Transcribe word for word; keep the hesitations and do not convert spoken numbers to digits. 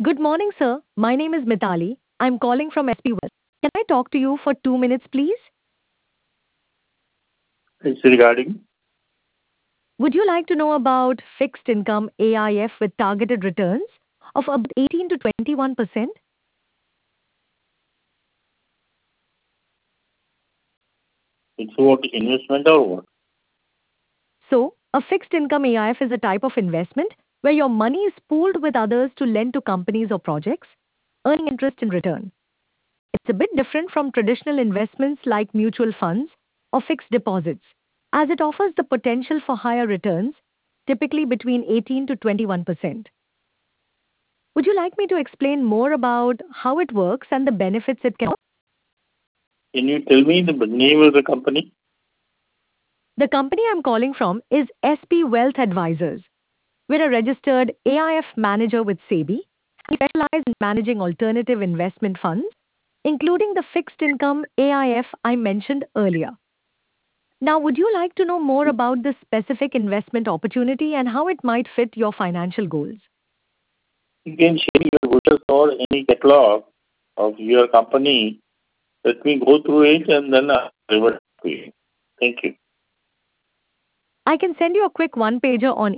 Good morning, sir. My name is Mitali. I'm calling from S P Wealth. Can I talk to you for two minutes, please? It's regarding. Would you like to know about fixed income A I F with targeted returns of about eighteen to twenty-one percent? It's what investment or what? So, a fixed income A I F is a type of investment where your money is pooled with others to lend to companies or projects, earning interest in return. It's a bit different from traditional investments like mutual funds or fixed deposits, as it offers the potential for higher returns, typically between eighteen to twenty-one percent. Would you like me to explain more about how it works and the benefits it can offer? Can you tell me the name of the company? The company I'm calling from is S P Wealth Advisors. We're a registered A I F manager with SEBI. We specialize in managing alternative investment funds, including the fixed income A I F I mentioned earlier. Now, would you like to know more about this specific investment opportunity and how it might fit your financial goals? You can share your brochures or any catalog of your company. Let me go through it and then I'll revert to you. Thank you. I can send you a quick one pager on